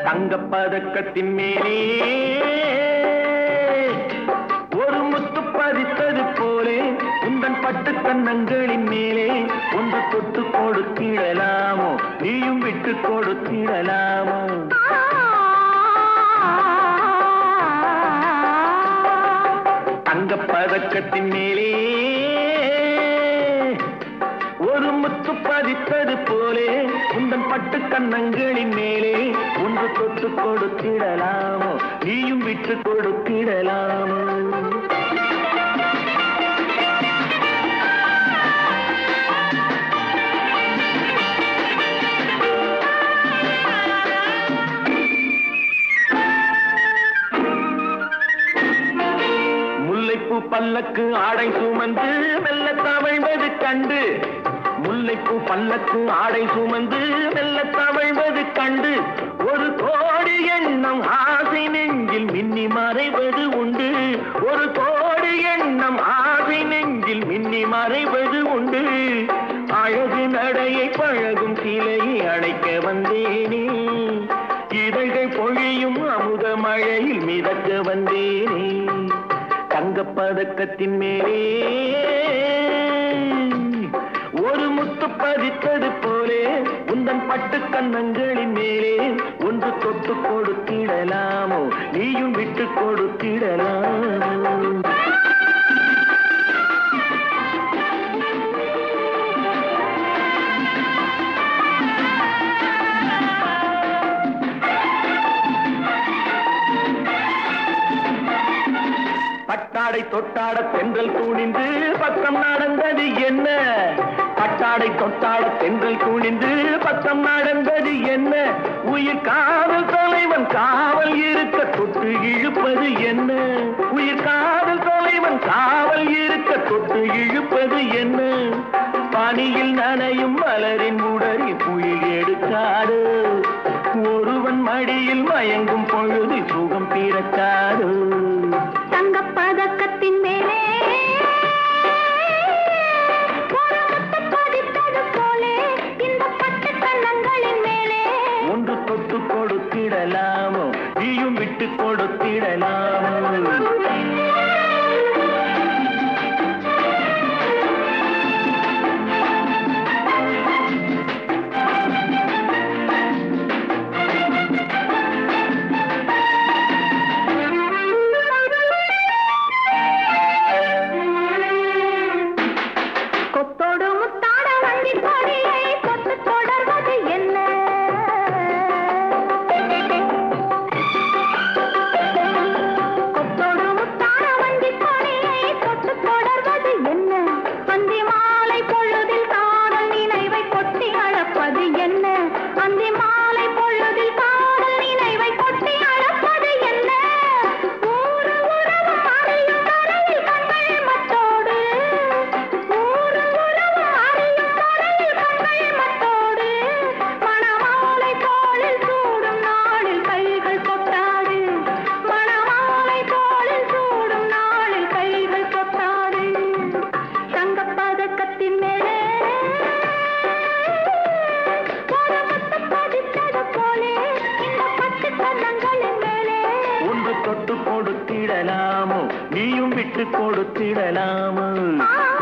தங்கப் பதக்கத்தின் மேலே ஒரு முத்து பதித்தது போலே உந்தன் பட்டு கன்னங்களின் மேலே ஒன்று தொட்டு கொடுத்திடலாமோ, நீயும் விட்டு கொடுத்திடலாமோ? தங்கப் பதக்கத்தின் மேலே ஒரு முத்து பதித்தது போலே உந்தன் பட்டு கன்னங்களின் மேலே ஒன்று தொட்டு கொடுத்திடலாமோ, நீயும் விட்டு கொடுத்திடலாமோ? முல்லைப்பூ பல்லக்கு ஆடை சுமந்து மெல்ல தவழ்வது கண்டு, முல்லைப்பூ பல்லக்கு ஆடை சுமந்து மெல்ல தவழ்வது கண்டு ஒரு கோடி எண்ணம் ஆசை நெஞ்சில் மின்னி மறைவது உண்டு, ஒரு கோடி எண்ணம் ஆசை நெஞ்சில் மின்னி மறைவது உண்டு. அழகு நடையை பழகும் சிலையை அழைக்க வந்தேனே, இதழ்கள் பொழியும் அமுத மழையில் மிதக்க வந்தேனே. தங்கப் பதக்கத்தின் மேலே ஒரு முத்து பதித்தது போலே உந்தன் பட்டு கன்னங்களின் மேலே ஒன்று தொட்டு கொடுத்திடலாமோ, நீயும் விட்டு கொடுத்திடலாமோ? பட்டாடை தொட்டாட தென்றல் துணிந்து பக்கம் நடந்தது என்ன, பட்டாடை தொட்டாட தென்றல் துணிந்து பக்கம் நடந்தது என்ன? உயிர் காதல் தலைவன் காவல் இருக்க தொட்டு இழுப்பது என்ன, உயிர் காதல் தலைவன் காவல் இருக்க தொட்டு இழுப்பது என்ன? பனியில் நனையும் மலரின் உடலில் புயல் எடுக்காது, ஒருவன் மடியில் மயங்கும் பொழுது சுகம் பிறக்காது. தங்கப் பதக்கத்தின் மேலே ஒரு முத்து பதித்தது போலே இந்த பட்டு கன்னங்களின் மேலே ஒன்று தொட்டு கொடுத்திடலாமோ, நீயும் விட்டு கொடுத்திடலாமோ? கொத்தோடு முத்தாட வண்டி கொடியை தொட்டு தொடர்வது என்ன, கொத்தோடு முத்தாட வண்டி கொடியை தொட்டு தொடர்வது என்ன? அந்தி மாலை பொழுதில் காதல் நினைவை கொட்டி அழப்பது என்ன, அந்தி மாலை பொழுதில் காதல் நினைவை கொட்டி அழப்பது என்ன? ஊரு உறவு அறியும் வரையில் கண்கள் மட்டோடு, ஊரு உறவு அறியும் வரையில் கண்கள் மட்டோடு, மணமாலை தோளில் சூடும் நாளில் கைகள் தொட்டாடு, மணமாலை தோளில் சூடும் நாளில் கைகள் தொட்டாடு. தங்கப் பதக்கத்தின் மேலே ஒரு முத்து பதித்தது போலே இந்த பட்டு கன்னங்களின் மேலே ஒன்று தொட்டு கொடுத்திடலாமோ, நீயும் விட்டு கொடுத்திடலாமோ?